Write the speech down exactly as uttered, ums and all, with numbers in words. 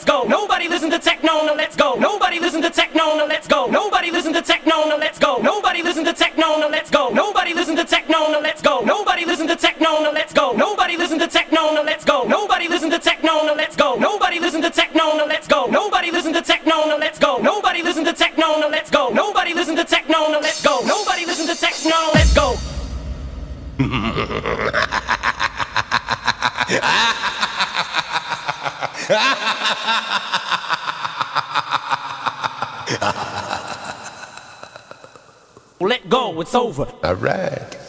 let's go. Nobody listen to techno, no, let's go. Nobody listen to techno, no, let's go. Nobody listen to techno, no, let's go. Nobody listen to techno, no, let's go. Nobody listen to techno, no, let's go. Nobody listen to techno, no, let's go. Nobody listen to techno, no, let's go. Nobody listen to techno, no, let's go. Nobody listen to techno, no, let's go. Nobody listen to techno, no, let's go. Nobody listen to techno, no, let's go. Nobody listen to techno, no, let's go. Nobody listen to techno, let's go. Let go, it's over. All right.